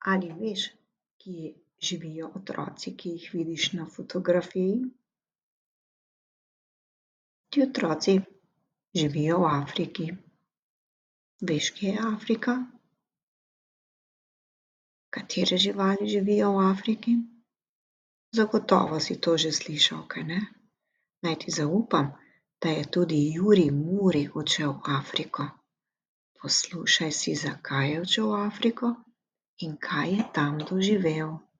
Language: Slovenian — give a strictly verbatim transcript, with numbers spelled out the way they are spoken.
Ali veš, kje živijo otroci, ki jih vidiš na fotografiji? Ti otroci živijo v Afriki. Veš, kje je Afrika? Katere živali živijo v Afriki? Zagotovo si to že slišal, kajne? Naj ti zaupam, da je tudi Jurij Muri odšel v Afriko. Poslušaj si, zakaj je odšel v Afriko in kaj je tam doživel.